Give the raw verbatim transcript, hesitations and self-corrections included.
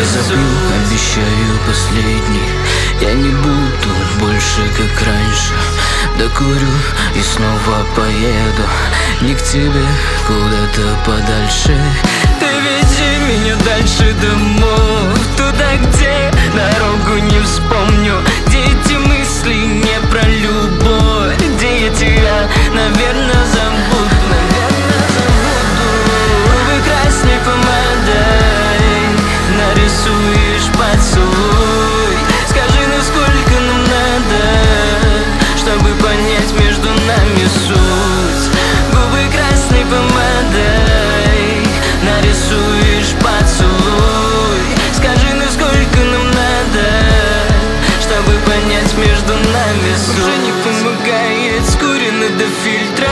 забыл, обещаю последний. Я не буду больше как раньше. Докурю и снова поеду не к тебе, куда-то подальше. Ты веди меня дальше домой, туда, где дорогу не вспомню, где эти мысли не про любовь, где я тебя, наверное, забуду. Наверное, забуду. Губы красней помадой нарисуешь поцелуй. Скажи, ну сколько нам надо, чтобы понять между нами суть. Губы красной помадой нарисуешь поцелуй. Скажи, ну сколько нам надо, чтобы понять между нами суть. Уже не помогает, скурено до фильтра.